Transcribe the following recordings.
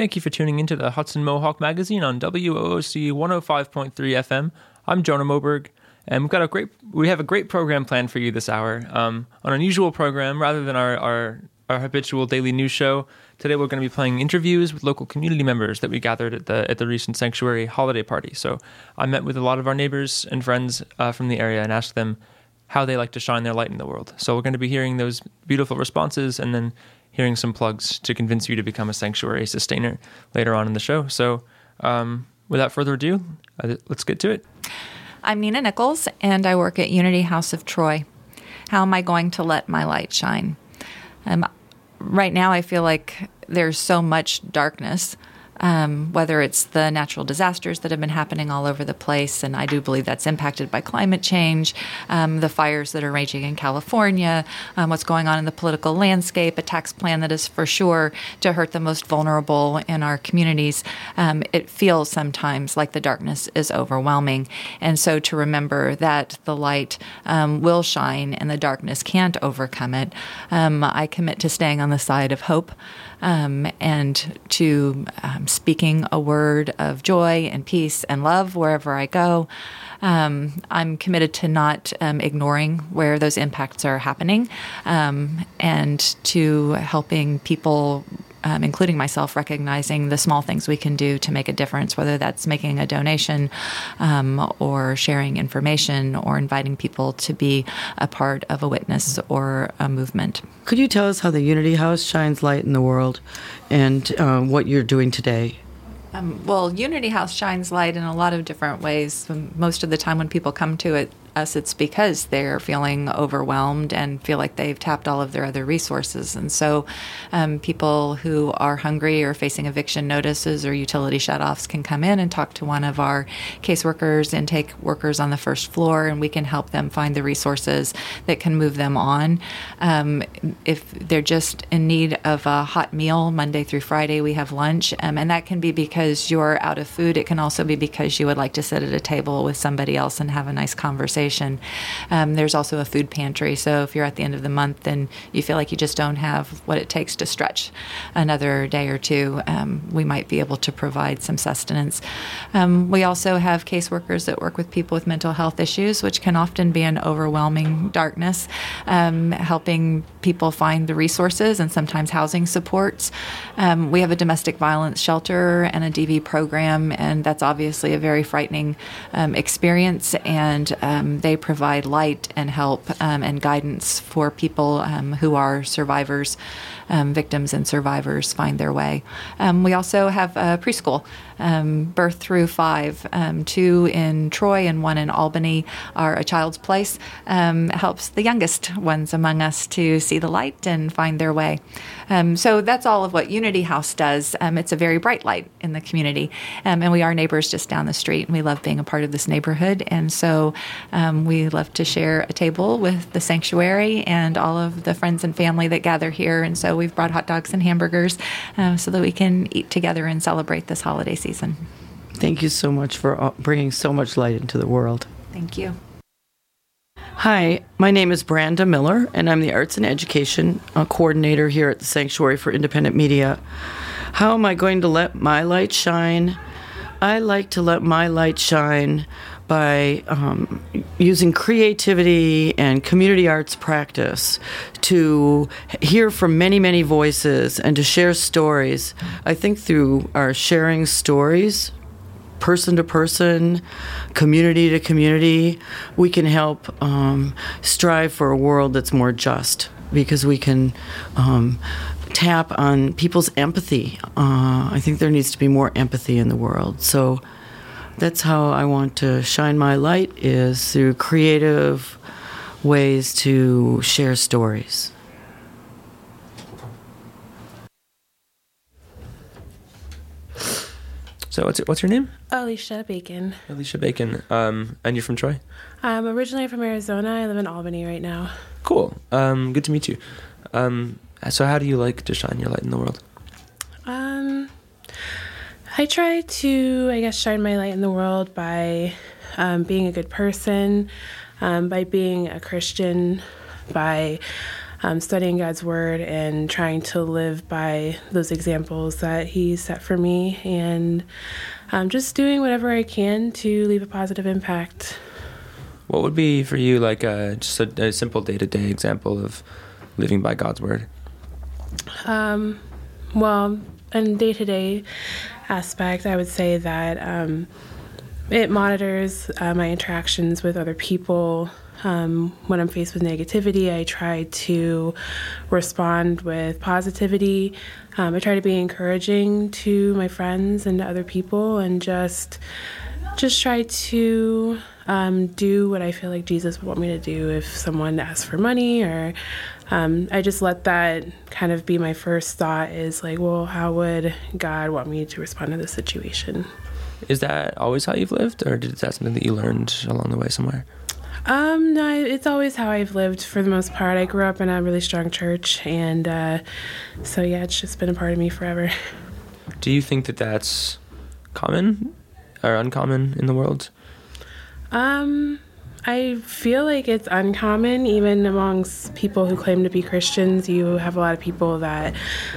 Thank you for tuning into the Hudson Mohawk Magazine on WOOC 105.3 FM. I'm Jonah Moberg, and we have a great program planned for you this hour. An unusual program rather than our habitual daily news show. Today we're going to be playing interviews with local community members that we gathered at the recent Sanctuary holiday party. So I met with a lot of our neighbors and friends from the area and asked them how they like to shine their light in the world. So we're going to be hearing those beautiful responses and then hearing some plugs to convince you to become a Sanctuary sustainer later on in the show. So without further ado, let's get to it. I'm Nina Nichols, and I work at Unity House of Troy. How am I going to let my light shine? Right now, I feel like there's so much darkness, whether it's the natural disasters that have been happening all over the place, and I do believe that's impacted by climate change, the fires that are raging in California, what's going on in the political landscape, a tax plan that is for sure to hurt the most vulnerable in our communities. It feels sometimes like the darkness is overwhelming, and so to remember that the light will shine and the darkness can't overcome it, I commit to staying on the side of hope, and to speaking a word of joy and peace and love wherever I go. I'm committed to not ignoring where those impacts are happening, and to helping people, including myself, recognizing the small things we can do to make a difference, whether that's making a donation or sharing information or inviting people to be a part of a witness or a movement. Could you tell us how the Unity House shines light in the world and what you're doing today? Well, Unity House shines light in a lot of different ways. Most of the time when people come to us, it's because they're feeling overwhelmed and feel like they've tapped all of their other resources. And so people who are hungry or facing eviction notices or utility shutoffs can come in and talk to one of our caseworkers, intake workers on the first floor, and we can help them find the resources that can move them on. If they're just in need of a hot meal, Monday through Friday we have lunch, and that can be because you're out of food. It can also be because you would like to sit at a table with somebody else and have a nice conversation. There's also a food pantry, so if you're at the end of the month and you feel like you just don't have what it takes to stretch another day or two, we might be able to provide some sustenance. We also have caseworkers that work with people with mental health issues, which can often be an overwhelming darkness, helping people find the resources and sometimes housing supports. We have a domestic violence shelter and a DV program, and that's obviously a very frightening experience, and they provide light and help and guidance for people who are survivors, victims and survivors find their way. We also have a preschool, birth through 5, 2 in Troy and 1 in Albany are a child's place, helps the youngest ones among us to see the light and find their way. So that's all of what Unity House does. It's a very bright light in the community, and we are neighbors just down the street, and we love being a part of this neighborhood, and so we love to share a table with the sanctuary and all of the friends and family that gather here, and so we've brought hot dogs and hamburgers so that we can eat together and celebrate this holiday season. Thank you so much for bringing so much light into the world. Thank you. Hi, my name is Branda Miller, and I'm the Arts and Education Coordinator here at the Sanctuary for Independent Media. How am I going to let my light shine? I like to let my light shine by using creativity and community arts practice to hear from many, many voices and to share stories. I think through our sharing stories, person to person, community to community, we can help strive for a world that's more just, because we can tap on people's empathy. I think there needs to be more empathy in the world. So that's how I want to shine my light, is through creative ways to share stories. So what's your name? Alicia Bacon. Alicia Bacon. And you're from Troy? I'm originally from Arizona. I live in Albany right now. Cool. Good to meet you. So how do you like to shine your light in the world? I try to, shine my light in the world by being a good person, by being a Christian, by studying God's Word and trying to live by those examples that He set for me, and just doing whatever I can to leave a positive impact. What would be for you like just a simple day-to-day example of living by God's Word? Well, in day-to-day aspect, I would say that it monitors my interactions with other people. When I'm faced with negativity, I try to respond with positivity. I try to be encouraging to my friends and to other people, and just try to do what I feel like Jesus would want me to do. If someone asks for money, or I just let that kind of be my first thought, is like, well, how would God want me to respond to this situation? Is that always how you've lived, or is that something that you learned along the way somewhere? No, it's always how I've lived for the most part. I grew up in a really strong church, and so yeah, it's just been a part of me forever. Do you think that that's common or uncommon in the world? I feel like it's uncommon, even amongst people who claim to be Christians. You have a lot of people that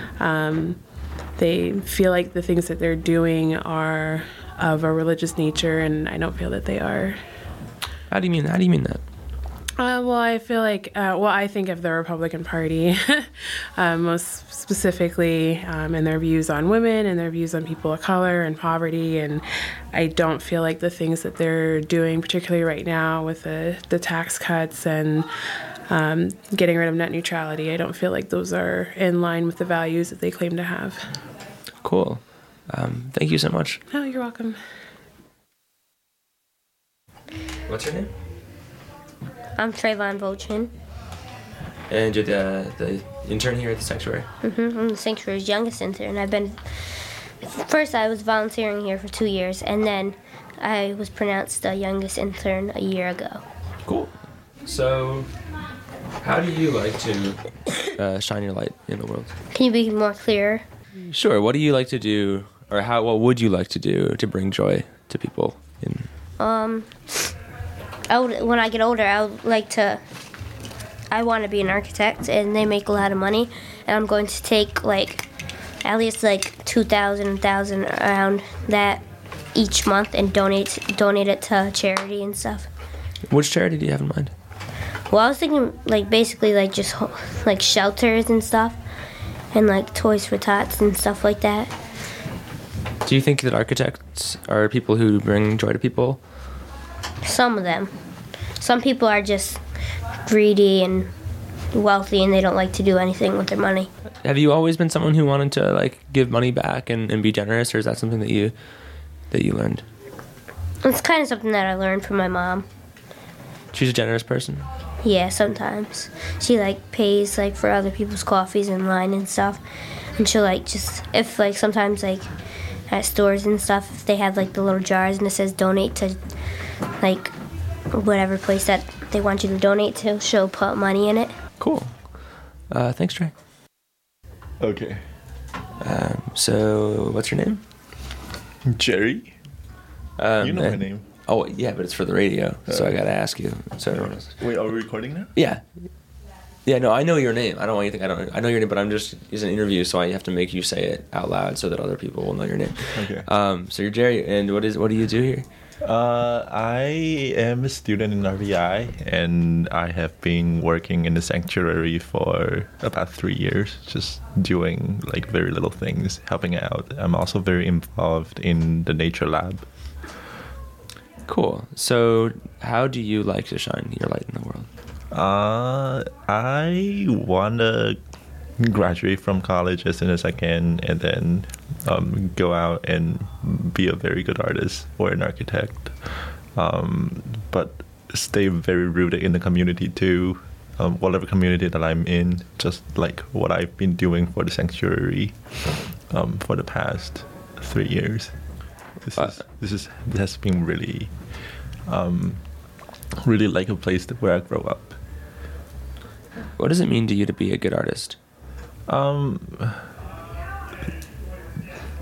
they feel like the things that they're doing are of a religious nature, and I don't feel that they are. How do you mean that? Well, I feel like, I think of the Republican Party, most specifically in their views on women and their views on people of color and poverty. And I don't feel like the things that they're doing, particularly right now with the tax cuts and getting rid of net neutrality, I don't feel like those are in line with the values that they claim to have. Cool. Thank you so much. Oh, you're welcome. What's your name? I'm Trayvon Vochin. And you're the intern here at the Sanctuary? I'm the Sanctuary's youngest intern. First I was volunteering here for 2 years, and then I was pronounced the youngest intern a year ago. Cool. So, how do you like to shine your light in the world? Can you be more clear? Sure. What do you like to do, or what would you like to do to bring joy to people? When I get older, I want to be an architect, and they make a lot of money, and I'm going to take at least $2,000 around that each month and donate it to charity and stuff. Which charity do you have in mind? Well, I was thinking basically just shelters and stuff, and Toys for Tots and stuff like that. Do you think that architects are people who bring joy to people? Some of them. Some people are just greedy and wealthy, and they don't like to do anything with their money. Have you always been someone who wanted to give money back and be generous, or is that something that you learned? It's kind of something that I learned from my mom. She's a generous person? Yeah, sometimes. She pays for other people's coffees in line and stuff. And she'll if sometimes at stores and stuff, if they have the little jars and it says donate to whatever place that they want you to donate to, she'll put money in it. Cool. Thanks, Trey. Okay. So what's your name? Jerry. You know my name. Oh yeah, but it's for the radio, so I gotta ask you. So everyone else. Wait, are we recording now? Yeah. Yeah, no, I know your name. I don't want you to think I know your name, but it's an interview, so I have to make you say it out loud so that other people will know your name. Okay. So you're Jerry, and what do you do here? I am a student in RVI, and I have been working in the sanctuary for about 3 years, just doing very little things, helping out. I'm also very involved in the nature lab. Cool. So how do you like to shine your light in the world? I want to graduate from college as soon as I can, and then go out and be a very good artist or an architect, but stay very rooted in the community too, whatever community that I'm in, just like what I've been doing for the sanctuary for the past 3 years. This has been really like a place where I grow up. What does it mean to you to be a good artist?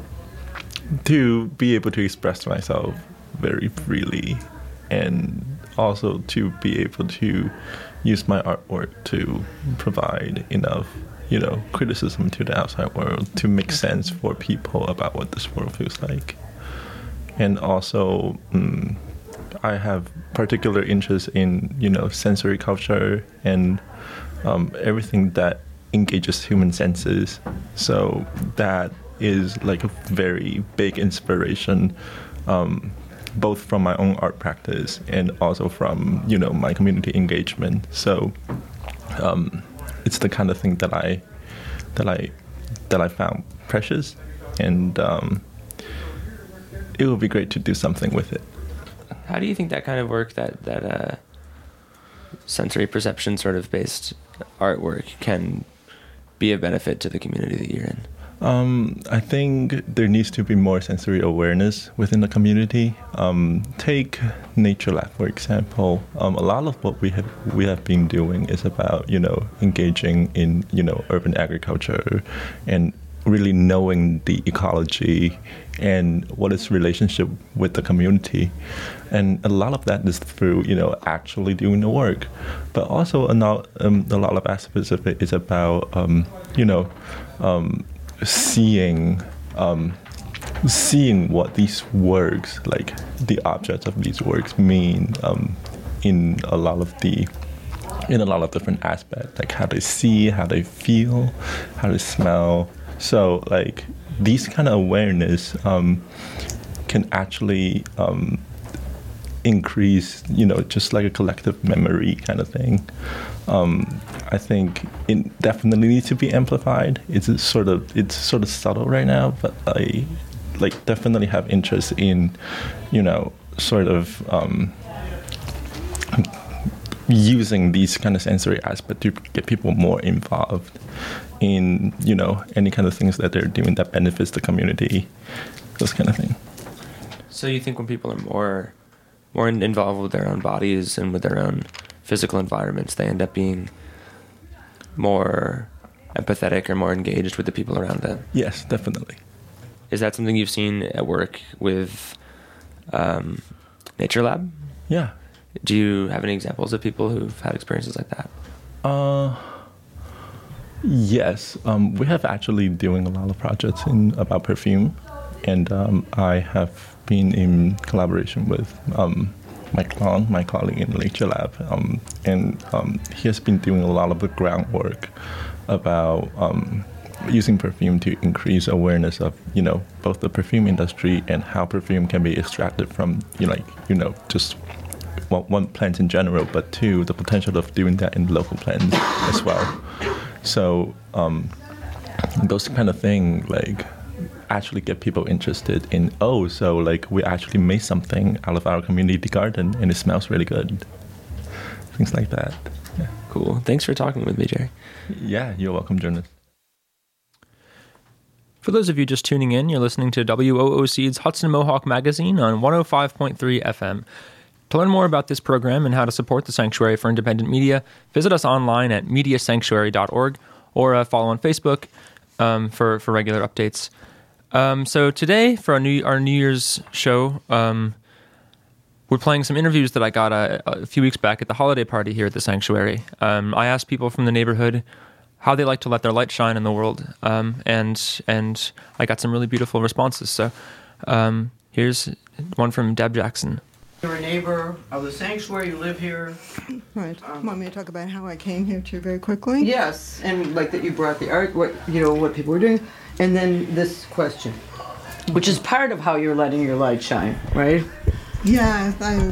To be able to express myself very freely and also to be able to use my artwork to provide enough, criticism to the outside world to make sense for people about what this world feels like. And also, I have particular interest in, sensory culture and everything that engages human senses. So that is like a very big inspiration, both from my own art practice and also from, my community engagement. So it's the kind of thing that I found precious, and it would be great to do something with it. How do you think that kind of work, that sensory perception sort of based artwork, can be a benefit to the community that you're in? I think there needs to be more sensory awareness within the community. Take Nature Lab, for example. A lot of what we have been doing is about, engaging in, urban agriculture and really knowing the ecology and what its relationship with the community. And a lot of that is through, actually doing the work. But also a lot of aspects of it is about, seeing what these works, like the objects of these works, mean in a lot of different aspects, like how they see, how they feel, how they smell. So like these kind of awareness can actually increase, just like a collective memory kind of thing. I think it definitely needs to be amplified. It's sort of subtle right now, but I definitely have interest in, using these kind of sensory aspects to get people more involved in, any kind of things that they're doing that benefits the community, those kind of things. So you think when people are more involved with their own bodies and with their own physical environments, they end up being more empathetic or more engaged with the people around them? Yes, definitely. Is that something you've seen at work with Nature Lab? Yeah. Do you have any examples of people who've had experiences like that? Yes. We have actually doing a lot of projects about perfume, and I have been in collaboration with Mike Long, my colleague in Nature Lab, and he has been doing a lot of the groundwork about using perfume to increase awareness of, both the perfume industry and how perfume can be extracted from, just one plant in general, but two, the potential of doing that in local plants as well. So those kind of things, actually get people interested in, so we actually made something out of our community garden and it smells really good. Things like that. Yeah. Cool. Thanks for talking with me, Jerry. Yeah, you're welcome, journalist. For those of you just tuning in, you're listening to WOOC's Hudson Mohawk Magazine on 105.3 FM. To learn more about this program and how to support the Sanctuary for Independent Media, visit us online at mediasanctuary.org or follow on Facebook for regular updates. So today, for our New Year's show, we're playing some interviews that I got a few weeks back at the holiday party here at the Sanctuary. I asked people from the neighborhood how they like to let their light shine in the world, and I got some really beautiful responses. So here's one from Deb Jackson. You're a neighbor of the Sanctuary, you live here. Right. Want me to talk about how I came here too very quickly? Yes, and that you brought the art, what people were doing, and then this question, which is part of how you're letting your light shine, right? Yeah,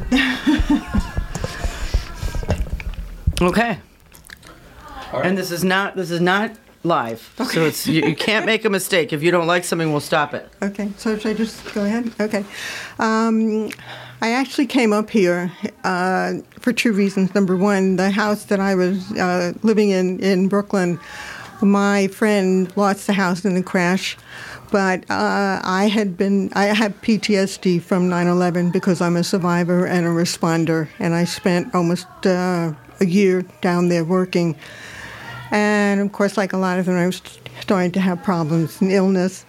Okay. Right. And this is not live, okay. So it's you can't make a mistake. If you don't like something, we'll stop it. Okay, so should I just go ahead? Okay. I actually came up here for two reasons. Number one, the house that I was living in Brooklyn, my friend lost the house in a crash, but I have PTSD from 9/11 because I'm a survivor and a responder, and I spent almost a year down there working. And of course, like a lot of them, I was starting to have problems and illness.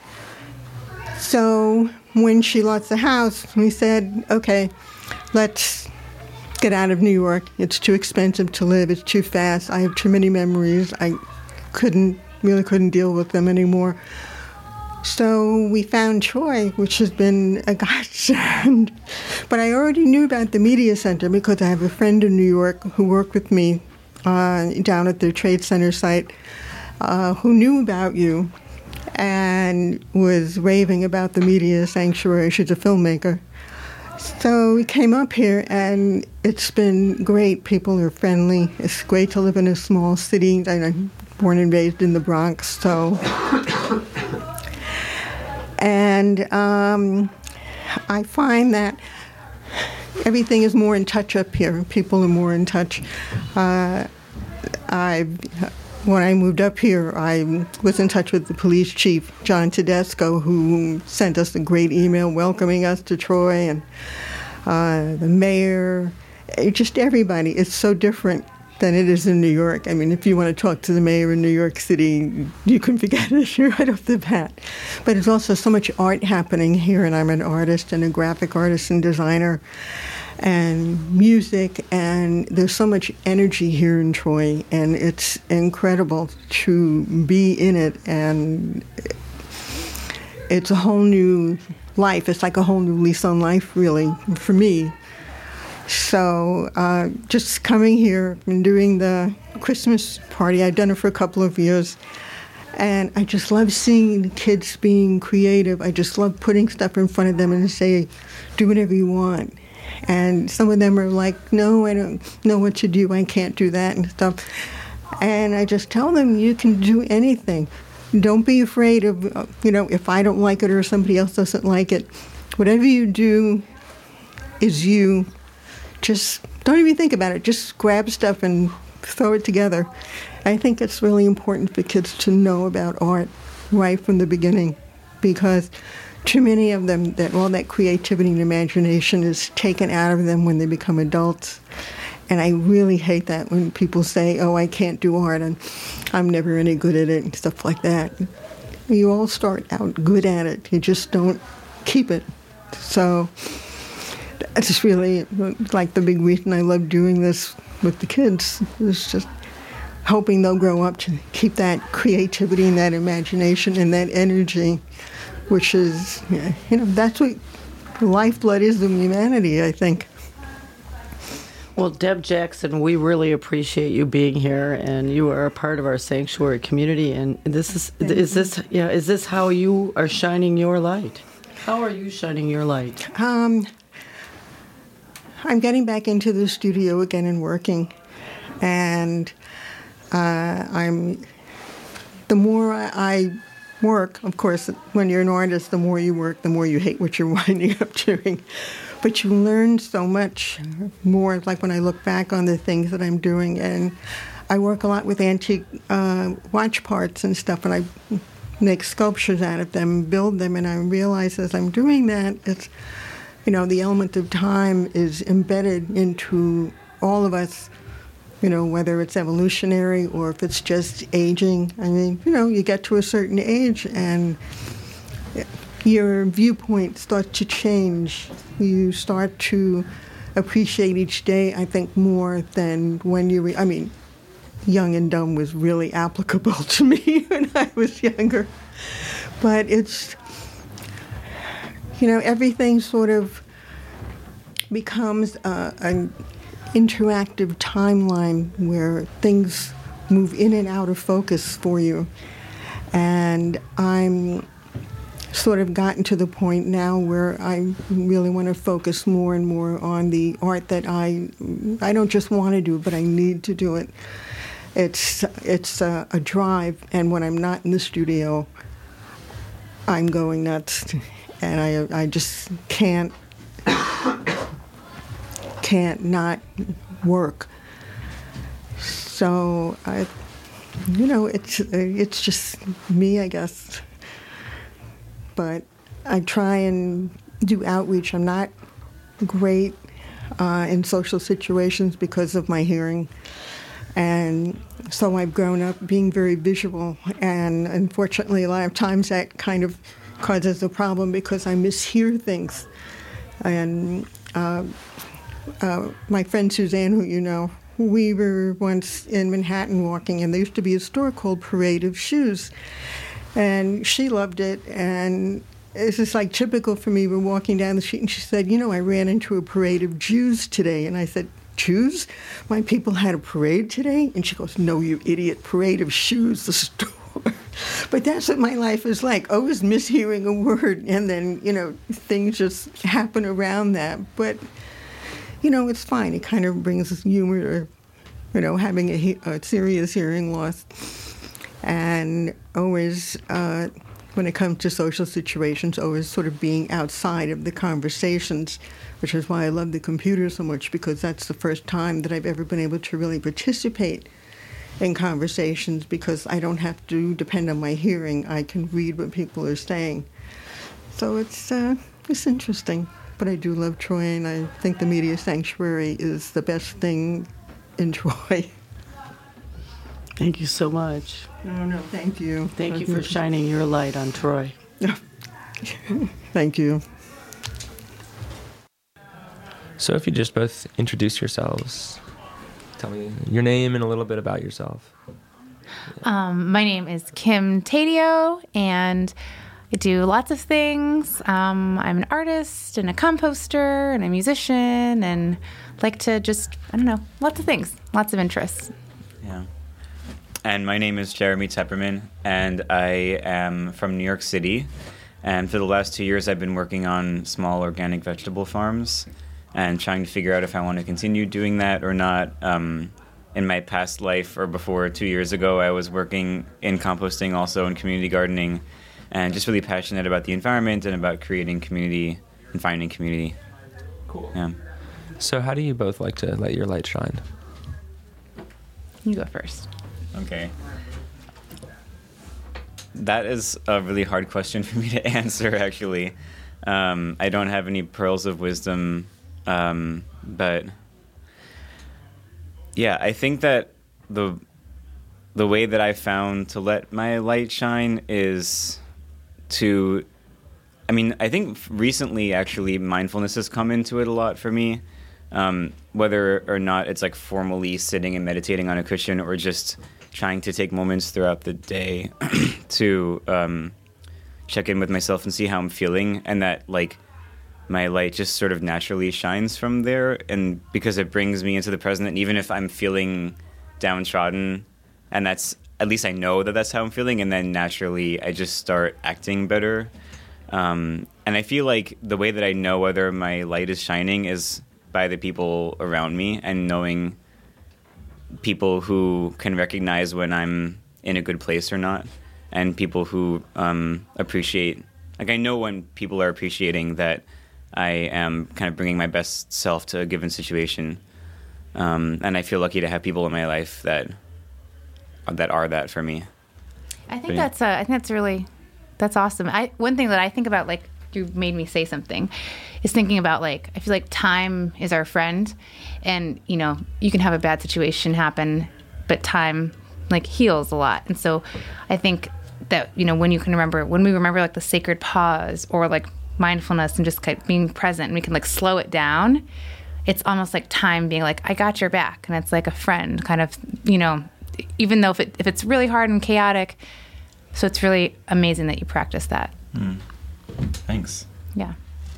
So when she lost the house, we said, okay, let's get out of New York. It's too expensive to live. It's too fast. I have too many memories. I really couldn't deal with them anymore. So we found Troy, which has been a godsend. But I already knew about the Media Center because I have a friend in New York who worked with me down at the Trade Center site who knew about you and was raving about the Media Sanctuary. She's a filmmaker. So we came up here, and it's been great. People are friendly. It's great to live in a small city. I'm born and raised in the Bronx, so... And I find that everything is more in touch up here. People are more in touch. When I moved up here, I was in touch with the police chief, John Tedesco, who sent us a great email welcoming us to Troy, and the mayor, just everybody. It's so different than it is in New York. I mean, if you want to talk to the mayor in New York City, you can forget it right off the bat. But there's also so much art happening here, and I'm an artist and a graphic artist and designer, and music, and there's so much energy here in Troy, and it's incredible to be in it, and it's a whole new life. It's like a whole new lease on life, really, for me. So just coming here and doing the Christmas party, I've done it for a couple of years, and I just love seeing kids being creative. I just love putting stuff in front of them and say, do whatever you want. And some of them are like, no, I don't know what to do. I can't do that and stuff. And I just tell them, you can do anything. Don't be afraid of, if I don't like it or somebody else doesn't like it. Whatever you do is you. Just don't even think about it. Just grab stuff and throw it together. I think it's really important for kids to know about art right from the beginning, because too many of them, that all that creativity and imagination is taken out of them when they become adults. And I really hate that when people say, oh, I can't do art and I'm never any good at it and stuff like that. You all start out good at it. You just don't keep it. So it's really like the big reason I love doing this with the kids. It's just hoping they'll grow up to keep that creativity and that imagination and that energy, which is, that's what the lifeblood is of humanity, I think. Well, Deb Jackson, we really appreciate you being here, and you are a part of our sanctuary community. And is this how you are shining your light? How are you shining your light? I'm getting back into the studio again and working, and the more I work, of course, when you're an artist, the more you work, the more you hate what you're winding up doing. But you learn so much more, like when I look back on the things that I'm doing, and I work a lot with antique watch parts and stuff, and I make sculptures out of them, build them, and I realize as I'm doing that, it's the element of time is embedded into all of us, whether it's evolutionary or if it's just aging. I mean, you get to a certain age and your viewpoint starts to change. You start to appreciate each day, I think, more than when you were, Young and Dumb was really applicable to me when I was younger. But it's, everything sort of becomes an interactive timeline where things move in and out of focus for you. And I'm sort of gotten to the point now where I really want to focus more and more on the art that I don't just want to do, but I need to do it. It's a drive, and when I'm not in the studio, I'm going nuts, and I just can't not work. So it's just me, I guess. But I try and do outreach. I'm not great in social situations because of my hearing. And so I've grown up being very visual, and unfortunately a lot of times that kind of causes a problem because I mishear things. And my friend Suzanne, who you know, we were once in Manhattan walking, and there used to be a store called Parade of Shoes. And she loved it, and it's just like typical for me. We're walking down the street, and she said, you know, I ran into a parade of Jews today. And I said, Jews? My people had a parade today? And she goes, no, you idiot, Parade of Shoes, the store. But that's what my life is like, always mishearing a word, and then, you know, things just happen around that. But, you know, it's fine. It kind of brings humor to, you know, having a serious hearing loss. And always, when it comes to social situations, always sort of being outside of the conversations, which is why I love the computer so much, because that's the first time that I've ever been able to really participate in conversations, because I don't have to depend on my hearing. I can read what people are saying. So it's interesting. But I do love Troy, and I think the Media Sanctuary is the best thing in Troy. Thank you so much. No, thank you. Thank you for shining your light on Troy. Thank you. So if you just both introduce yourselves, tell me your name and a little bit about yourself. My name is Kim Tadio, and I do lots of things. I'm an artist and a composter and a musician, and like to just, I don't know, lots of things, lots of interests. Yeah. And my name is Jeremy Tepperman, and I am from New York City. And for the last 2 years, I've been working on small organic vegetable farms and trying to figure out if I want to continue doing that or not. In my past life, or before 2 years ago, I was working in composting, also in community gardening, and just really passionate about the environment and about creating community and finding community. Cool. Yeah. So how do you both like to let your light shine? You go first. Okay. That is a really hard question for me to answer, actually. I don't have any pearls of wisdom, but yeah, I think that the way that I found to let my light shine is to, I think recently, actually, mindfulness has come into it a lot for me. Whether or not it's like formally sitting and meditating on a cushion, or just trying to take moments throughout the day to check in with myself and see how I'm feeling, and that like my light just sort of naturally shines from there, and because it brings me into the present. And even if I'm feeling downtrodden, and that's, at least I know that that's how I'm feeling, and then naturally I just start acting better. And I feel like the way that I know whether my light is shining is by the people around me, and knowing people who can recognize when I'm in a good place or not, and people who appreciate, like I know when people are appreciating that I am kind of bringing my best self to a given situation. And I feel lucky to have people in my life that are that for me. I think that's awesome. One thing that I think about, like you made me say something, is thinking about, like, I feel like time is our friend, and you know, you can have a bad situation happen, but time like heals a lot. And so I think that, you know, when we remember like the sacred pause, or like mindfulness, and just kind of being present, and we can like slow it down, it's almost like time being like, I got your back. And it's like a friend kind of, you know, even though if it's really hard and chaotic. So it's really amazing that you practice that. Thanks. Yeah.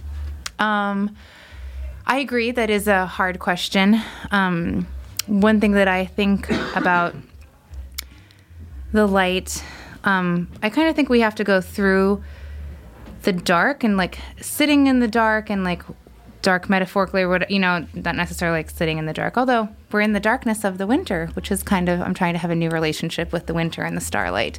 I agree that is a hard question. One thing that I think about the light, I kind of think we have to go through the dark, and like sitting in the dark, and like dark metaphorically, or what, you know, not necessarily like sitting in the dark, although we're in the darkness of the winter, which is kind of, I'm trying to have a new relationship with the winter and the starlight.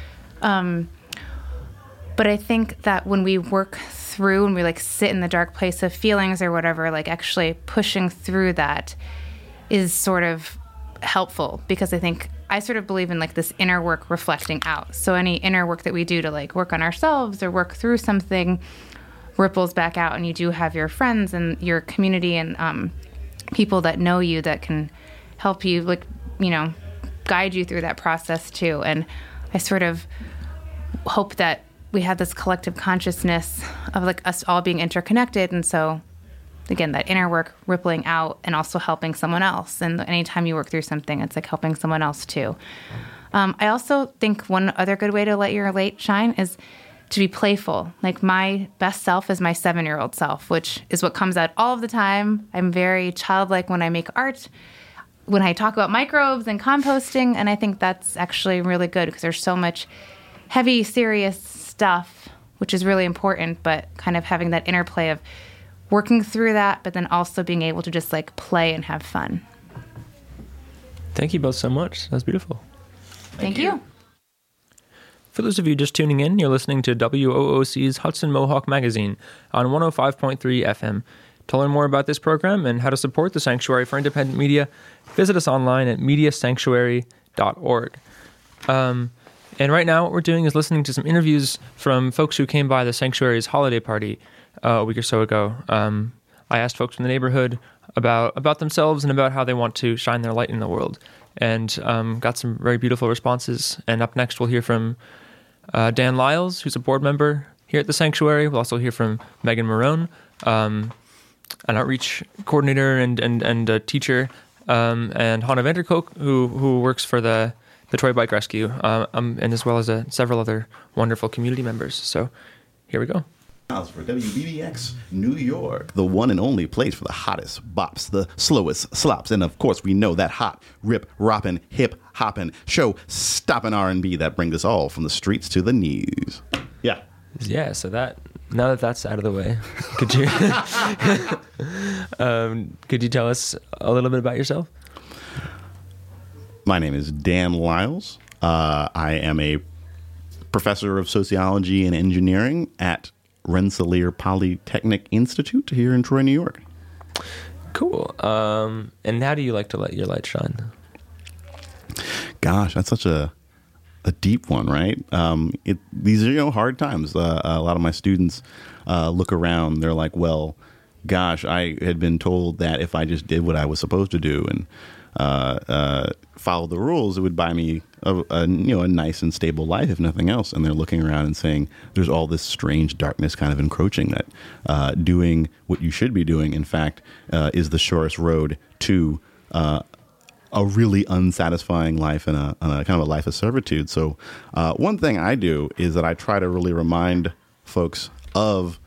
But I think that when we work through, and we like sit in the dark place of feelings or whatever, like actually pushing through that is sort of helpful, because I think I sort of believe in like this inner work reflecting out. So any inner work that we do to like work on ourselves or work through something ripples back out, and you do have your friends and your community and people that know you that can help you, like, you know, guide you through that process too. And I sort of hope that we have this collective consciousness of like us all being interconnected. And so again, that inner work rippling out and also helping someone else. And anytime you work through something, it's like helping someone else too. I also think one other good way to let your light shine is to be playful. Like my best self is my 7-year-old self, which is what comes out all of the time. I'm very childlike when I make art, when I talk about microbes and composting, and I think that's actually really good because there's so much heavy, serious stuff, which is really important, but kind of having that interplay of working through that, but then also being able to just like play and have fun. Thank you both so much. That's beautiful. Thank you. For those of you just tuning in, you're listening to WOOC's Hudson Mohawk Magazine on 105.3 FM. To learn more about this program and how to support the Sanctuary for Independent Media, visit us online at mediasanctuary.org. And right now what we're doing is listening to some interviews from folks who came by the Sanctuary's holiday party a week or so ago. I asked folks from the neighborhood about themselves and about how they want to shine their light in the world, and got some very beautiful responses. And up next we'll hear from Dan Lyles, who's a board member here at the Sanctuary. We'll also hear from Megan Marone, an outreach coordinator and a teacher, and Hannah Vanderkolk, who works for the Toy Bike Rescue, and as well as several other wonderful community members. So here we go. For WBBX New York, the one and only place for the hottest bops, the slowest slops, and of course we know that hot, rip, roppin', hip, hoppin', show stoppin' R&B that brings us all from the streets to the news. Yeah. Yeah, so now that that's out of the way, could you tell us a little bit about yourself? My name is Dan Lyles. I am a professor of sociology and engineering at Rensselaer Polytechnic Institute here in Troy, New York. Cool. And how do you like to let your light shine? Gosh, that's such a deep one, right? These are hard times. A lot of my students look around. They're like, well, gosh, I had been told that if I just did what I was supposed to do and follow the rules, it would buy me a nice and stable life, if nothing else. And they're looking around and saying there's all this strange darkness kind of encroaching, that doing what you should be doing, in fact, is the surest road to a really unsatisfying life and a kind of a life of servitude. So one thing I do is that I try to really remind folks of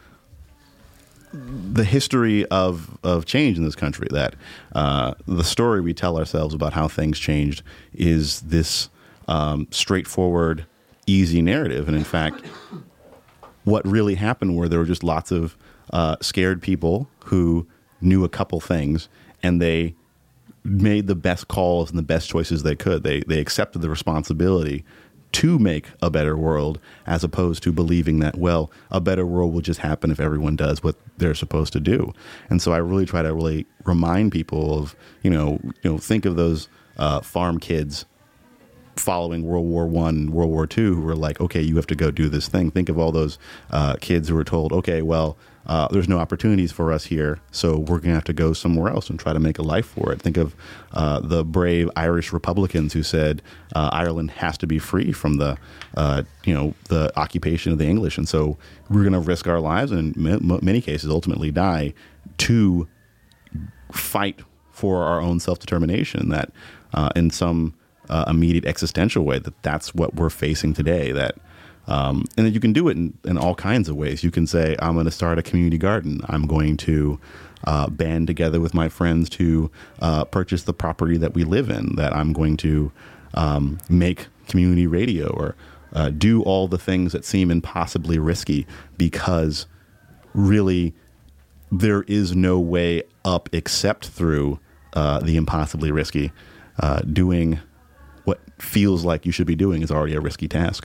the history of change in this country, that the story we tell ourselves about how things changed is this straightforward, easy narrative. And in fact, what really happened were there were just lots of scared people who knew a couple things, and they made the best calls and the best choices they could. They accepted the responsibility to make a better world, as opposed to believing that, well, a better world will just happen if everyone does what they're supposed to do. And so I really try to really remind people of, think of those farm kids following World War I and World War II who were like, okay, you have to go do this thing. Think of all those kids who were told, okay, well, there's no opportunities for us here, so we're going to have to go somewhere else and try to make a life for it. Think of the brave Irish Republicans who said Ireland has to be free from the occupation of the English, and so we're going to risk our lives and in many cases ultimately die to fight for our own self-determination. That in some immediate existential way, that's what we're facing today. That and that you can do it in all kinds of ways. You can say, I'm going to start a community garden. I'm going to band together with my friends to purchase the property that we live in. That I'm going to make community radio, or do all the things that seem impossibly risky, because really there is no way up except through the impossibly risky. Doing what feels like you should be doing is already a risky task.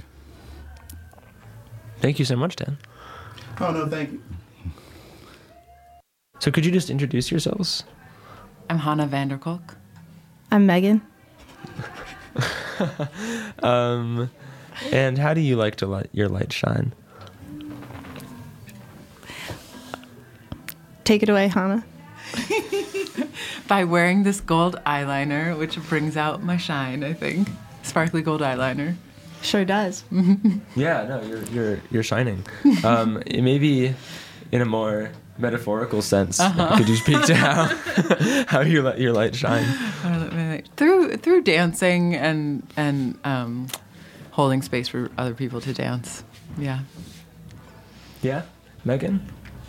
Thank you so much, Dan. Oh, no, thank you. So could you just introduce yourselves? I'm Hannah Vanderkolk. I'm Megan. And how do you like to let your light shine? Take it away, Hannah. By wearing this gold eyeliner, which brings out my shine, I think. Sparkly gold eyeliner. Sure does. Yeah, no, you're shining. Maybe in a more metaphorical sense, could you speak to how you let your light shine? Through dancing and holding space for other people to dance. Yeah. Yeah, Megan.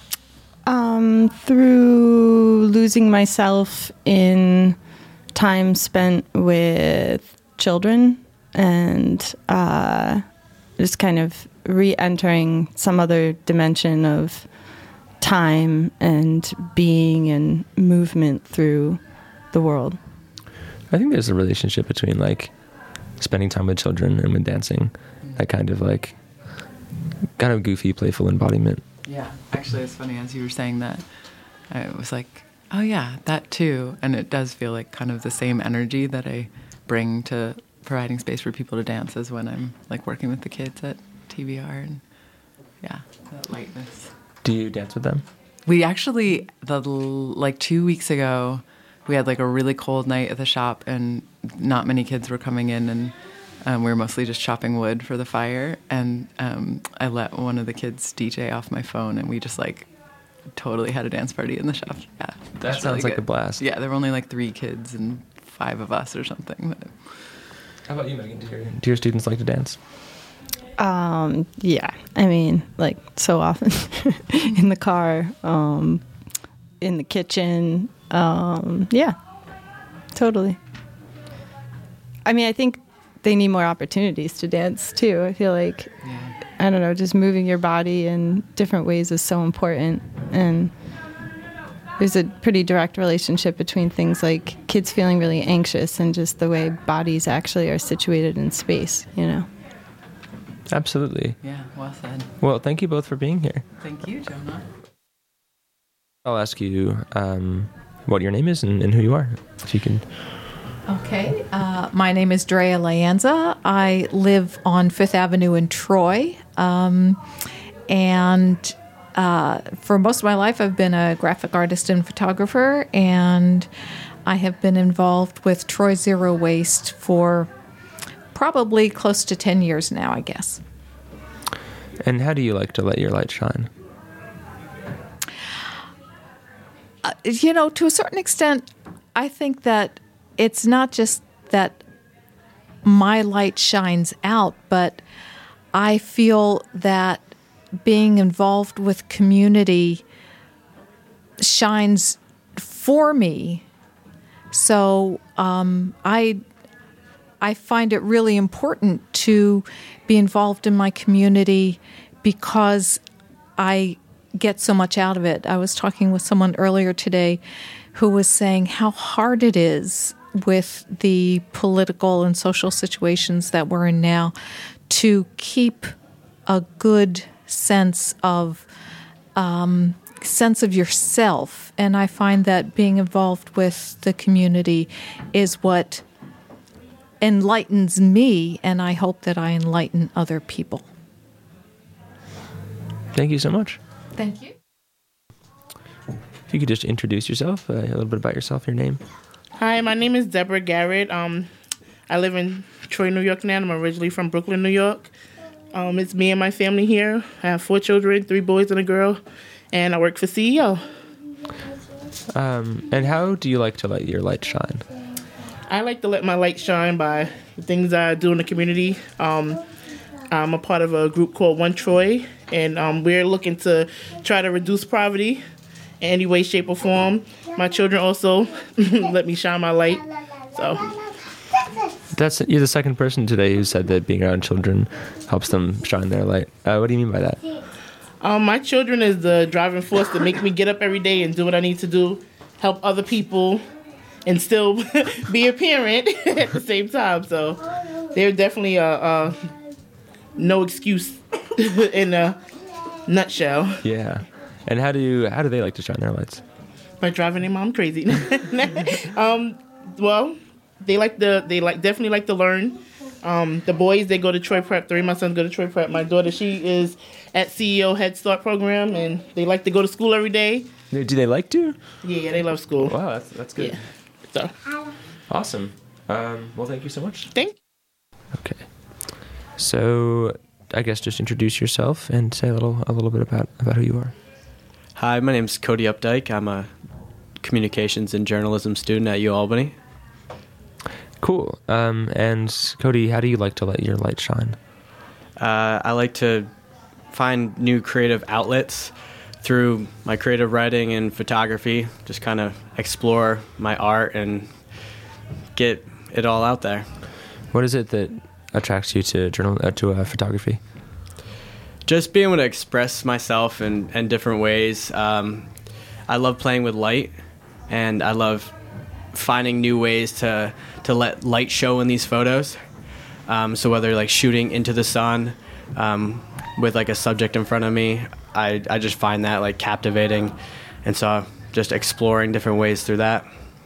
Through losing myself in time spent with children and just kind of re-entering some other dimension of time and being and movement through the world. I think there's a relationship between like spending time with children and with dancing, that kind of like kind of goofy, playful embodiment. Yeah, actually, it's funny as you were saying that. I was like, oh yeah, that too. And it does feel like kind of the same energy that I bring to providing space for people to dance as when I'm like working with the kids at TBR, and yeah, that lightness. Do you dance with them? We actually, like 2 weeks ago, we had like a really cold night at the shop, and not many kids were coming in, and we were mostly just chopping wood for the fire. And I let one of the kids DJ off my phone, and we just like totally had a dance party in the shop. Yeah, that sounds like a blast. Yeah, there were only like 3 kids and 5 of us or something. But. How about you, Megan? Do your students like to dance? Yeah, I mean, like so often in the car, in the kitchen. Yeah, totally. I mean, I think they need more opportunities to dance too. I feel like, I don't know, just moving your body in different ways is so important. And there's a pretty direct relationship between things like kids feeling really anxious and just the way bodies actually are situated in space, you know? Absolutely. Yeah, well said. Well, thank you both for being here. Thank you, Jonah. I'll ask you what your name is and who you are, if you can. Okay. My name is Drea Lianza. I live on 5th Avenue in Troy. And for most of my life, I've been a graphic artist and photographer. And I have been involved with Troy Zero Waste for probably close to 10 years now, I guess. And how do you like to let your light shine? You know, to a certain extent, I think that it's not just that my light shines out, but I feel that being involved with community shines for me. So I find it really important to be involved in my community because I get so much out of it. I was talking with someone earlier today who was saying how hard it is with the political and social situations that we're in now to keep a good sense of yourself. And I find that being involved with the community is what enlightens me, and I hope that I enlighten other people. Thank you so much. Thank you. If you could just introduce yourself, a little bit about yourself, your name. Hi, my name is Deborah Garrett. I live in Troy, New York now. I'm originally from Brooklyn, New York. It's me and my family here. I have 4 children, 3 boys and a girl, and I work for CEO. And how do you like to let your light shine? I like to let my light shine by the things I do in the community. I'm a part of a group called One Troy, and we're looking to try to reduce poverty in any way, shape, or form. My children also let me shine my light. So you're the second person today who said that being around children helps them shine their light. What do you mean by that? My children is the driving force that make me get up every day and do what I need to do, help other people, and still be a parent at the same time. So they're definitely no excuse in a nutshell. Yeah. And how do they like to shine their lights? By driving their mom crazy. Well, they definitely like to learn. The boys, they go to Troy Prep. 3 of my sons go to Troy Prep. My daughter, she is at CEO Head Start program, and they like to go to school every day. Do they like to? Yeah, they love school. Wow, that's good. Yeah. So. Awesome. Well, thank you so much. Thank you. Okay. So, I guess just introduce yourself and say a little bit about who you are. Hi, my name's Cody Updike. I'm a communications and journalism student at UAlbany. Cool. And Cody, how do you like to let your light shine? I like to find new creative outlets through my creative writing and photography, just kind of explore my art and get it all out there. What is it that attracts you to photography? Just being able to express myself in different ways. I love playing with light, and I love finding new ways to let light show in these photos. So whether like shooting into the sun with like a subject in front of me, I just find that like captivating, and so just exploring different ways through that.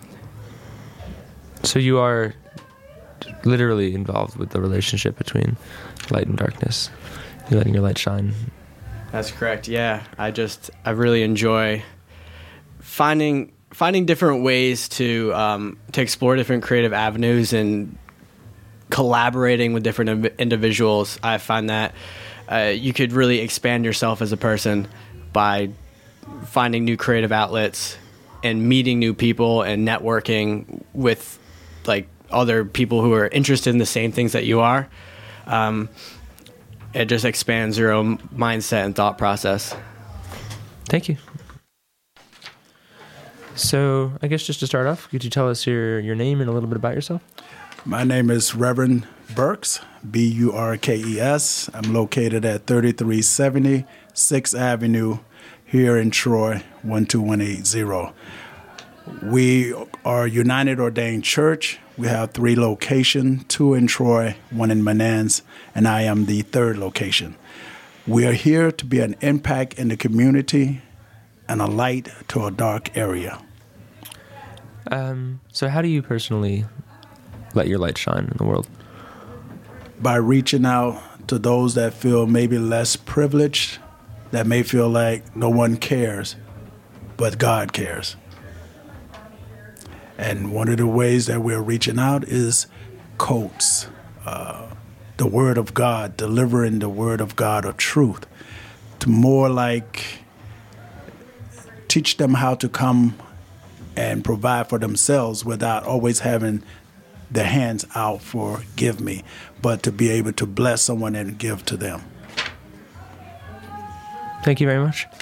So you are literally involved with the relationship between light and darkness. You're letting your light shine. That's correct. Yeah, I really enjoy finding different ways to explore different creative avenues and collaborating with different individuals. I find that you could really expand yourself as a person by finding new creative outlets and meeting new people and networking with like other people who are interested in the same things that you are. It just expands your own mindset and thought process. Thank you. So I guess just to start off, could you tell us your name and a little bit about yourself? My name is Reverend Burks, Burkes. I'm located at 3370 6th Avenue here in Troy, 12180. We are United Ordained Church. We have 3 locations, 2 in Troy, 1 in Menands, and I am the 3rd location. We are here to be an impact in the community and a light to a dark area. So how do you personally let your light shine in the world? By reaching out to those that feel maybe less privileged, that may feel like no one cares, but God cares. And one of the ways that we're reaching out is quotes, the Word of God, delivering the Word of God of truth, to more like teach them how to come and provide for themselves without always having their hands out for give me, but to be able to bless someone and give to them. Thank you very much.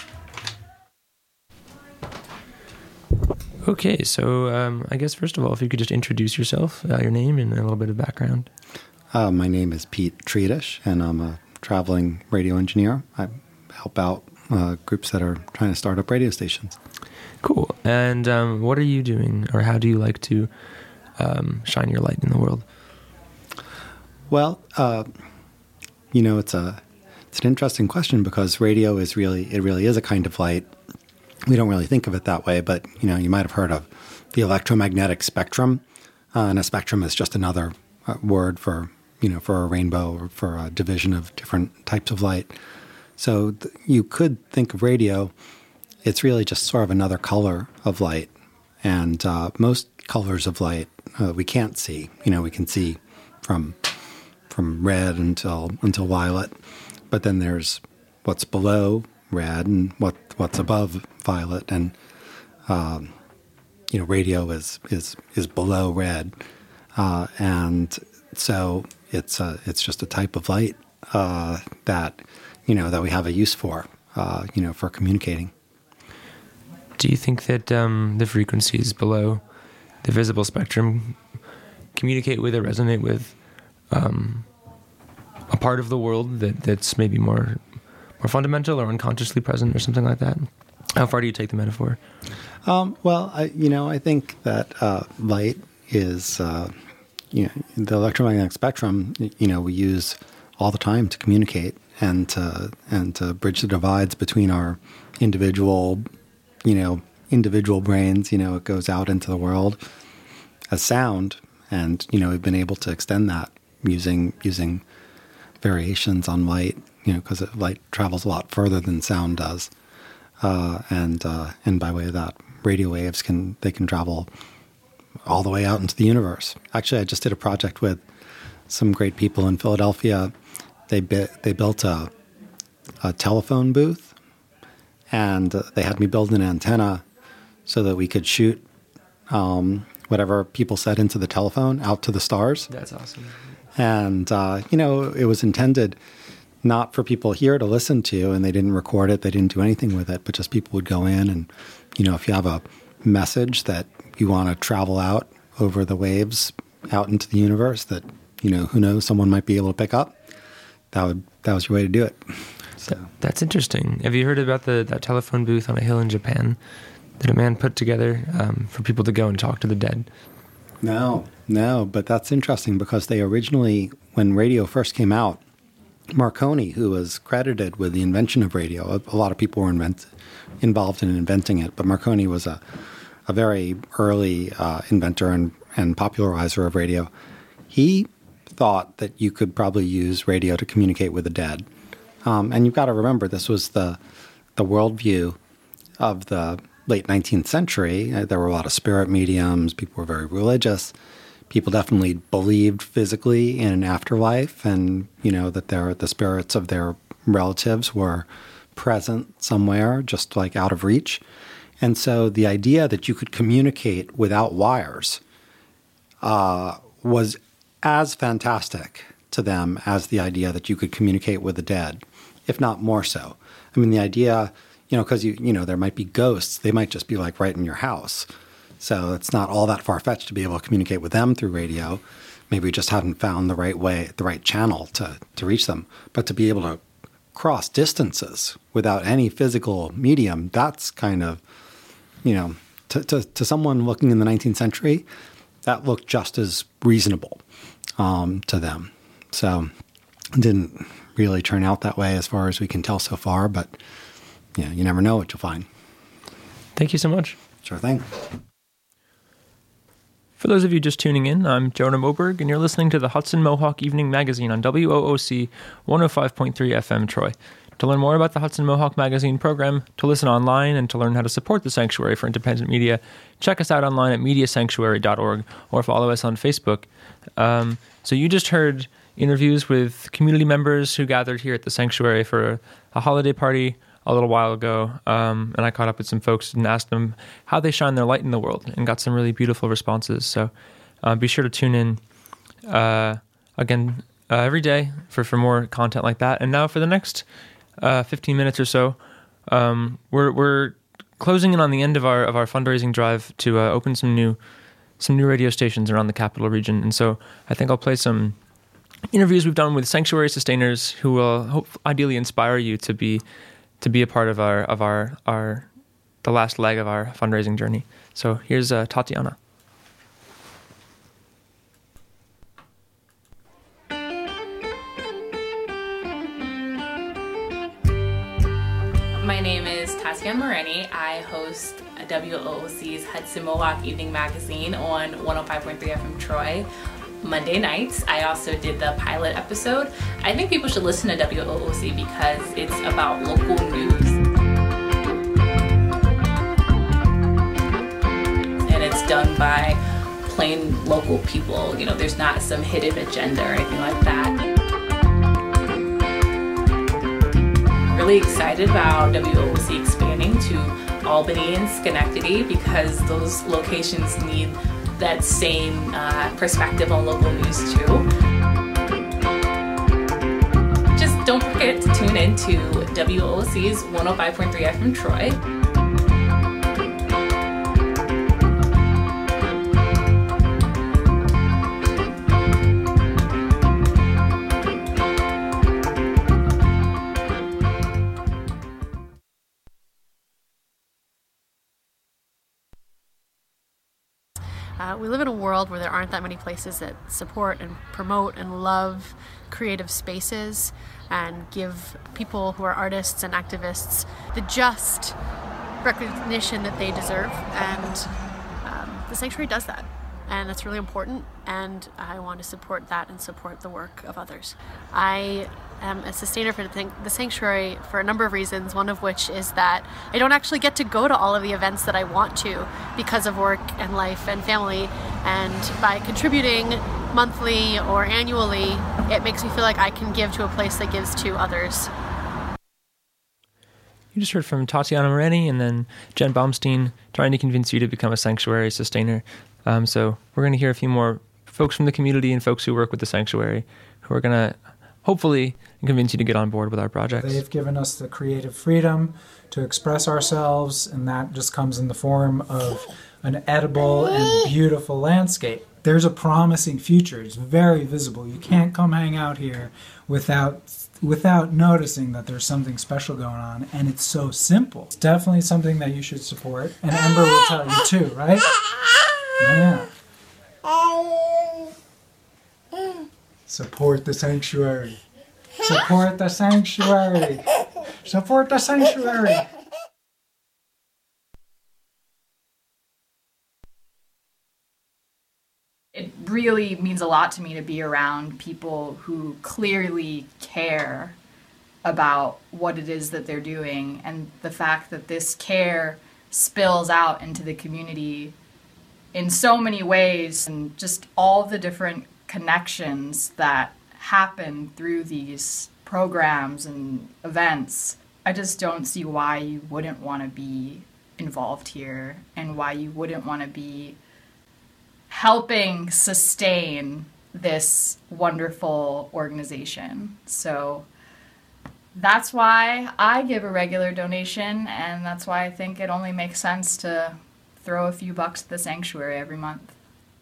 Okay, so I guess first of all, if you could just introduce yourself, your name and a little bit of background. My name is Pete Treatish, and I'm a traveling radio engineer. I help out groups that are trying to start up radio stations. Cool. And what are you doing, or how do you like to shine your light in the world? Well, it's an interesting question because radio is really is a kind of light. We don't really think of it that way, but you might have heard of the electromagnetic spectrum, and a spectrum is just another word for a rainbow or for a division of different types of light. So you could think of radio. It's really just sort of another color of light, and most colors of light we can't see. We can see from red until violet, but then there's what's below red and what's above violet, and radio is below red, and so it's just a type of light that we have a use for for communicating. Do you think that the frequencies below the visible spectrum communicate with or resonate with a part of the world that's maybe more fundamental or unconsciously present or something like that? How far do you take the metaphor? I think that light is, the electromagnetic spectrum, we use all the time to communicate and to bridge the divides between our individual brains. It goes out into the world as sound, and we've been able to extend that using variations on light, because light travels a lot further than sound does, and by way of that, radio waves can travel all the way out into the universe. Actually, I just did a project with some great people in Philadelphia. They built a telephone booth, and they had me build an antenna so that we could shoot whatever people said into the telephone out to the stars. That's awesome. And, it was intended not for people here to listen to, and they didn't record it, they didn't do anything with it, but just people would go in and, if you have a message that you want to travel out over the waves out into the universe that, who knows, someone might be able to pick up, that was your way to do it. So that's interesting. Have you heard about that telephone booth on a hill in Japan that a man put together for people to go and talk to the dead? No, but that's interesting because they originally, when radio first came out, Marconi, who was credited with the invention of radio, a lot of people were involved in inventing it, but Marconi was a very early inventor and popularizer of radio. He thought that you could probably use radio to communicate with the dead. And you've got to remember, this was the worldview of the late 19th century. There were a lot of spirit mediums. People were very religious. People definitely believed physically in an afterlife, and that the spirits of their relatives were present somewhere, just like out of reach. And so the idea that you could communicate without wires was as fantastic to them as the idea that you could communicate with the dead, if not more so. I mean, the idea, because there might be ghosts, they might just be like right in your house. So it's not all that far-fetched to be able to communicate with them through radio. Maybe we just haven't found the right way, the right channel to reach them. But to be able to cross distances without any physical medium, that's kind of, to someone looking in the 19th century, that looked just as reasonable to them. So it didn't really turn out that way as far as we can tell so far, but you never know what you'll find. Thank you so much. Sure thing. For those of you just tuning in, I'm Jonah Moberg, and you're listening to the Hudson Mohawk Evening Magazine on WOOC 105.3 FM Troy. To learn more about the Hudson Mohawk Magazine program, to listen online, and to learn how to support the Sanctuary for Independent Media, check us out online at mediasanctuary.org or follow us on Facebook. So you just heard interviews with community members who gathered here at the Sanctuary for a holiday party a little while ago, and I caught up with some folks and asked them how they shine their light in the world and got some really beautiful responses. So be sure to tune in again every day for more content like that. And now for the next 15 minutes or so, we're closing in on the end of our fundraising drive to open some new radio stations around the Capital Region. And so I think I'll play some interviews we've done with sanctuary sustainers who will ideally inspire you to be a part of the last leg of our fundraising journey. So here's Tatiana. My name is Tatiana Moreni. I host WOOC's Hudson Mohawk Evening Magazine on 105.3 FM Troy Monday nights. I also did the pilot episode. I think people should listen to WOOC because it's about local news. And it's done by plain local people. There's not some hidden agenda or anything like that. Really excited about WOOC expanding to Albany and Schenectady because those locations need that same perspective on local news too. Just don't forget to tune in to WOOC's 105.3 FM Troy. We live in a world where there aren't that many places that support and promote and love creative spaces and give people who are artists and activists the just recognition that they deserve. And the Sanctuary does that. And that's really important, and I want to support that and support the work of others. I am a sustainer for the Sanctuary for a number of reasons, one of which is that I don't actually get to go to all of the events that I want to because of work and life and family, and by contributing monthly or annually, it makes me feel like I can give to a place that gives to others. you just heard from Tatiana Moreni and then Jen Baumstein trying to convince you to become a sanctuary sustainer. So we're going to hear a few more folks from the community and folks who work with the sanctuary who are going to hopefully convince you to get on board with our projects. They've given us the creative freedom to express ourselves, and that just comes in the form of an edible and beautiful landscape. There's a promising future. It's very visible. You can't come hang out here without noticing that there's something special going on, and it's so simple. It's definitely something that you should support, and Ember will tell you too, right? Yeah. Support the sanctuary. Support the sanctuary. Support the sanctuary. It really means a lot to me to be around people who clearly care about what it is that they're doing, and the fact that this care spills out into the community in so many ways, and just all the different connections that happen through these programs and events. I just don't see why you wouldn't want to be involved here and why you wouldn't want to be helping sustain this wonderful organization. So that's why I give a regular donation, and that's why I think it only makes sense to throw a few bucks at the sanctuary every month.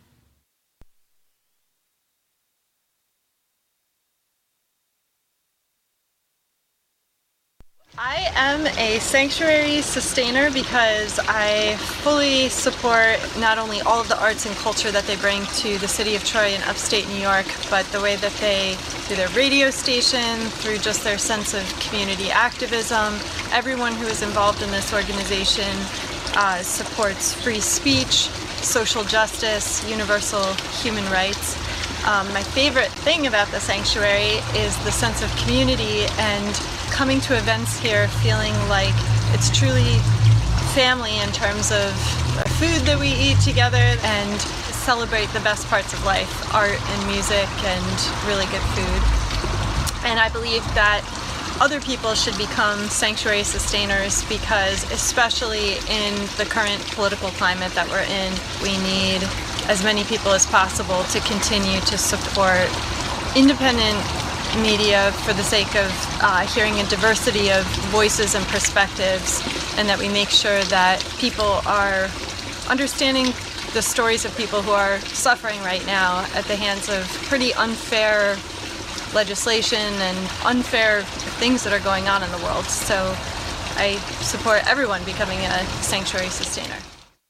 I am a sanctuary sustainer because I fully support not only all of the arts and culture that they bring to the city of Troy and upstate New York, but the way that they, through their radio station, through just their sense of community activism, everyone who is involved in this organization supports free speech, social justice, universal human rights. My favorite thing about the sanctuary is the sense of community and coming to events here feeling like it's truly family in terms of the food that we eat together and celebrate the best parts of life, art and music and really good food. And I believe that other people should become sanctuary sustainers because, especially in the current political climate that we're in, we need as many people as possible to continue to support independent media for the sake of hearing a diversity of voices and perspectives, and that we make sure that people are understanding the stories of people who are suffering right now at the hands of pretty unfair legislation and unfair things that are going on in the world. So I support everyone becoming a sanctuary sustainer.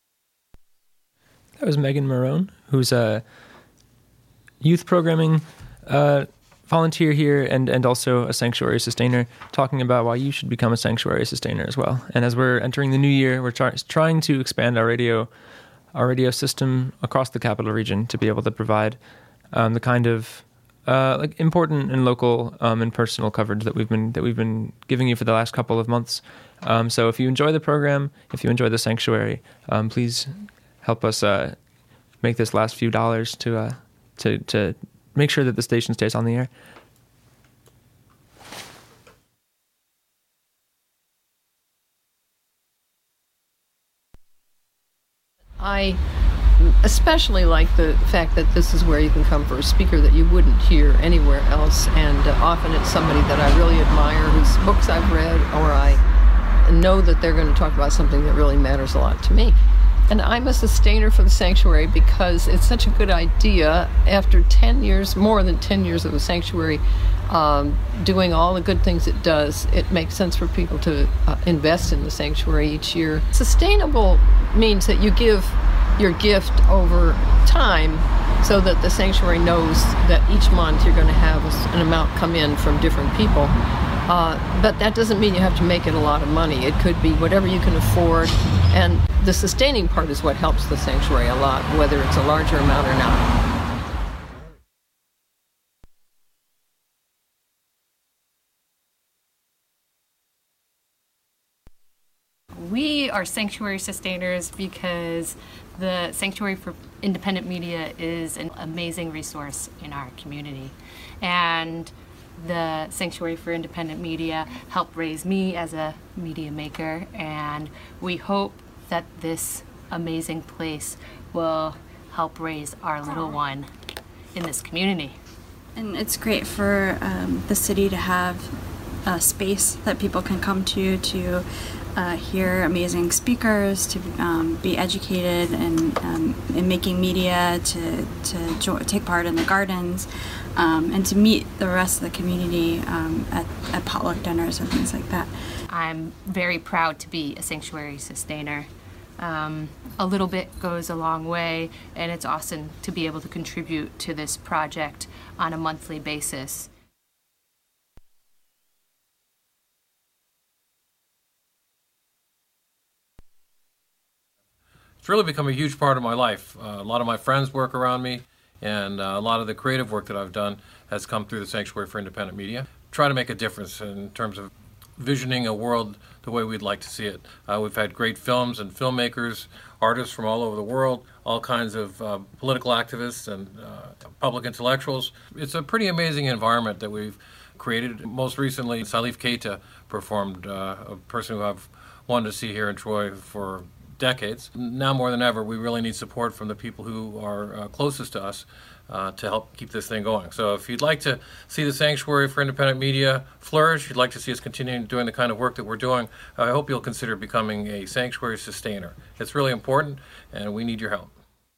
That was Megan Marone, who's a youth programming volunteer here and also a sanctuary sustainer, talking about why you should become a sanctuary sustainer as well. And as we're entering the new year, we're trying to expand our radio system across the capital region to be able to provide the kind of like important and local and personal coverage that we've been giving you for the last couple of months. So if you enjoy the program, if you enjoy the sanctuary, please help us make this last few dollars to make sure that the station stays on the air. I especially like the fact that this is where you can come for a speaker that you wouldn't hear anywhere else, and often it's somebody that I really admire, whose books I've read, or I know that they're going to talk about something that really matters a lot to me. And I'm a sustainer for the sanctuary because it's such a good idea. After 10 years, more than 10 years of the sanctuary, doing all the good things it does, it makes sense for people to invest in the sanctuary each year. Sustainable means that you give your gift over time so that the sanctuary knows that each month you're going to have an amount come in from different people. But that doesn't mean you have to make it a lot of money. It could be whatever you can afford, and the sustaining part is what helps the sanctuary a lot, whether it's a larger amount or not. We are sanctuary sustainers because the Sanctuary for Independent Media is an amazing resource in our community. And the Sanctuary for Independent Media helped raise me as a media maker, and we hope that this amazing place will help raise our little one in this community. And it's great for the city to have a space that people can come to hear amazing speakers, to be educated in making media, to take part in the gardens, and to meet the rest of the community at potluck dinners and things like that. I'm very proud to be a sanctuary sustainer. A little bit goes a long way, and it's awesome to be able to contribute to this project on a monthly basis. It's really become a huge part of my life. A lot of my friends work around me, and a lot of the creative work that I've done has come through the Sanctuary for Independent Media. Try to make a difference in terms of visioning a world the way we'd like to see it. We've had great films and filmmakers, artists from all over the world, all kinds of political activists and public intellectuals. It's a pretty amazing environment that we've created. Most recently, Salif Keita performed, a person who I've wanted to see here in Troy for decades. Now more than ever, we really need support from the people who are closest to us to help keep this thing going. So if you'd like to see the Sanctuary for Independent Media flourish, you'd like to see us continuing doing the kind of work that we're doing, I hope you'll consider becoming a sanctuary sustainer. It's really important, and we need your help.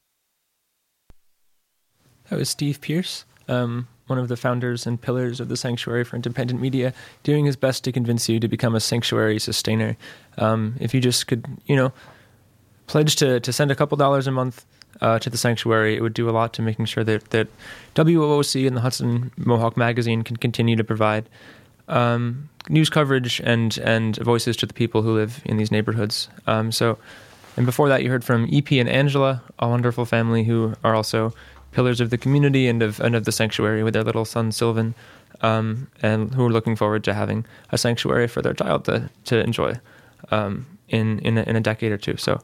That was Steve Pierce, one of the founders and pillars of the Sanctuary for Independent Media, doing his best to convince you to become a sanctuary sustainer. If you just could, pledge to send a couple dollars a month to the Sanctuary, it would do a lot to making sure that WOOC and the Hudson Mohawk Magazine can continue to provide news coverage and voices to the people who live in these neighborhoods. And before that, you heard from EP and Angela, a wonderful family who are also pillars of the community and of the Sanctuary with their little son Sylvan, and who are looking forward to having a sanctuary for their child to enjoy in a decade or two. So.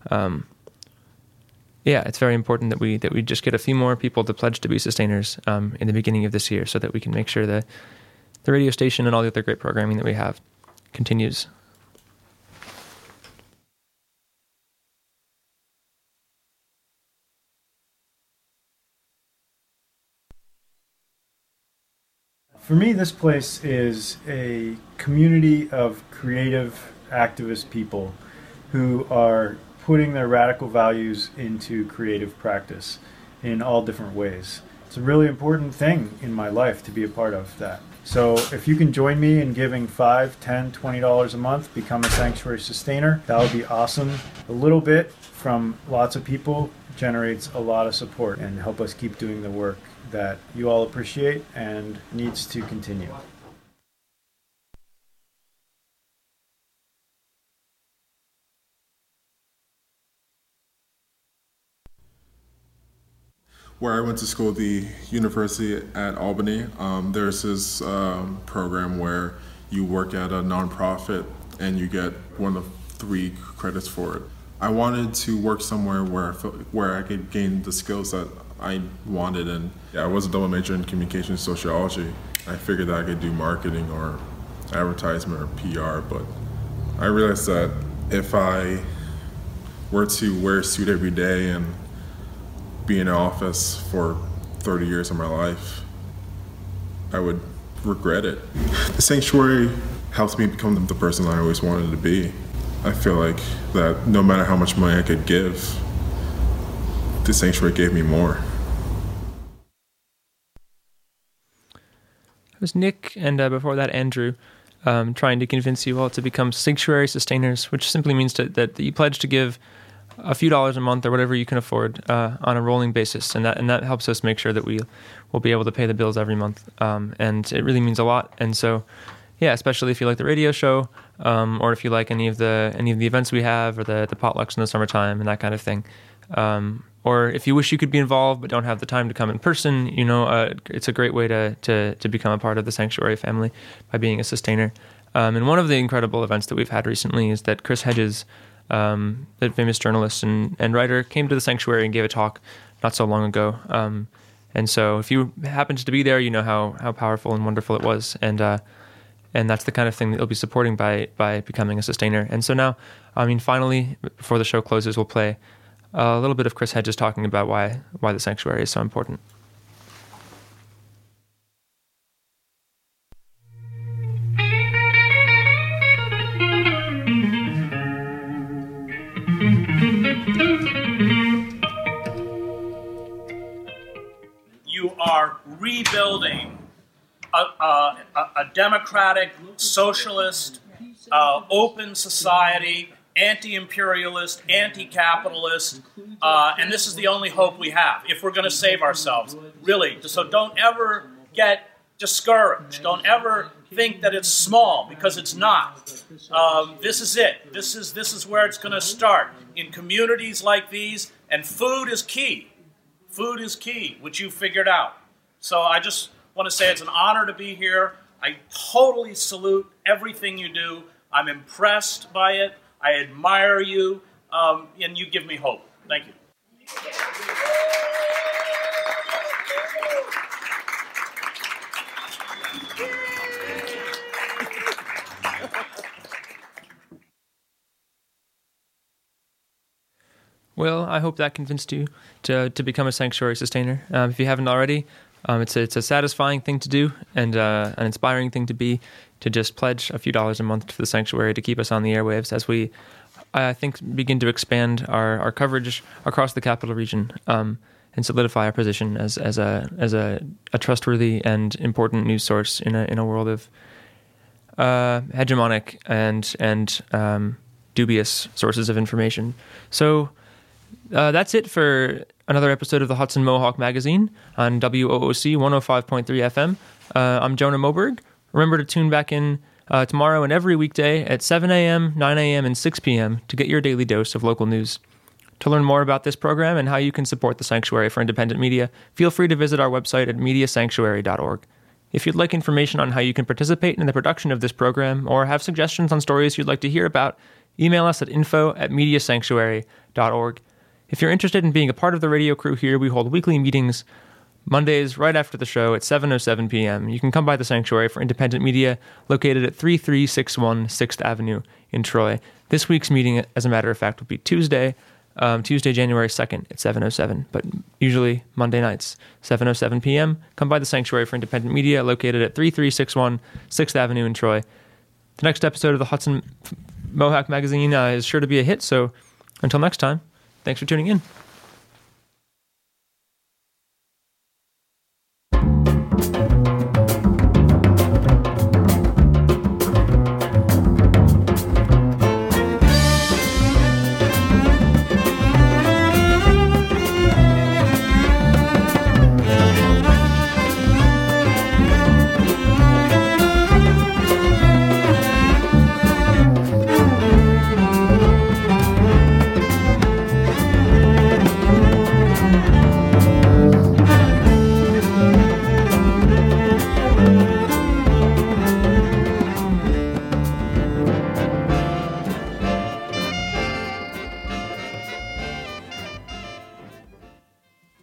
It's very important that we just get a few more people to pledge to be sustainers in the beginning of this year, so that we can make sure that the radio station and all the other great programming that we have continues. For me, this place is a community of creative activist people who are putting their radical values into creative practice in all different ways. It's a really important thing in my life to be a part of that. So if you can join me in giving $5, $10, $20 a month, become a sanctuary sustainer, that would be awesome. A little bit from lots of people generates a lot of support and help us keep doing the work that you all appreciate and needs to continue. Where I went to school, the University at Albany, there's this program where you work at a nonprofit and you get one of 3 credits for it. I wanted to work somewhere where I could gain the skills that I wanted, and I was a double major in communication sociology. I figured that I could do marketing or advertisement or PR, but I realized that if I were to wear a suit every day and be in an office for 30 years of my life, I would regret it. The Sanctuary helps me become the person I always wanted to be. I feel like that no matter how much money I could give, the Sanctuary gave me more. It was Nick, and before that, Andrew, trying to convince you all to become sanctuary sustainers, which simply means that you pledge to give a few dollars a month or whatever you can afford on a rolling basis, and that helps us make sure that we will be able to pay the bills every month, and it really means a lot. And so, especially if you like the radio show, or if you like any of the events we have, or the potlucks in the summertime and that kind of thing, or if you wish you could be involved but don't have the time to come in person, it's a great way to become a part of the Sanctuary family by being a sustainer. And one of the incredible events that we've had recently is that Chris Hedges, the famous journalist and writer, came to the Sanctuary and gave a talk not so long ago. And so if you happened to be there, you know how powerful and wonderful it was. And that's the kind of thing that you'll be supporting by becoming a sustainer. And so now, finally, before the show closes, we'll play a little bit of Chris Hedges talking about why the sanctuary is so important. You are rebuilding a democratic, socialist, open society, anti-imperialist, anti-capitalist, and this is the only hope we have if we're going to save ourselves, really. So don't ever get discouraged. Don't ever think that it's small, because it's not. This is it. This is where it's going to start, in communities like these, and food is key. Food is key, which you figured out. So I just want to say it's an honor to be here. I totally salute everything you do. I'm impressed by it. I admire you, and you give me hope. Thank you. Well, I hope that convinced you to become a sanctuary sustainer. If you haven't already, it's a satisfying thing to do and an inspiring thing to be, to just pledge a few dollars a month to the sanctuary to keep us on the airwaves as we, I think, begin to expand our coverage across the capital region and solidify our position as a trustworthy and important news source in a world of hegemonic and dubious sources of information. So. That's it for another episode of the Hudson Mohawk Magazine on WOOC 105.3 FM. I'm Jonah Moberg. Remember to tune back in tomorrow and every weekday at 7 a.m., 9 a.m., and 6 p.m. to get your daily dose of local news. To learn more about this program and how you can support the Sanctuary for Independent Media, feel free to visit our website at mediasanctuary.org. If you'd like information on how you can participate in the production of this program or have suggestions on stories you'd like to hear about, email us at info@mediasanctuary.org. If you're interested in being a part of the radio crew here, we hold weekly meetings Mondays right after the show at 7:07 p.m. You can come by the Sanctuary for Independent Media, located at 3361 6th Avenue in Troy. This week's meeting, as a matter of fact, will be Tuesday, January 2nd at 7:07, but usually Monday nights, 7:07 p.m. Come by the Sanctuary for Independent Media, located at 3361 6th Avenue in Troy. The next episode of the Hudson Mohawk Magazine is sure to be a hit, so until next time, thanks for tuning in.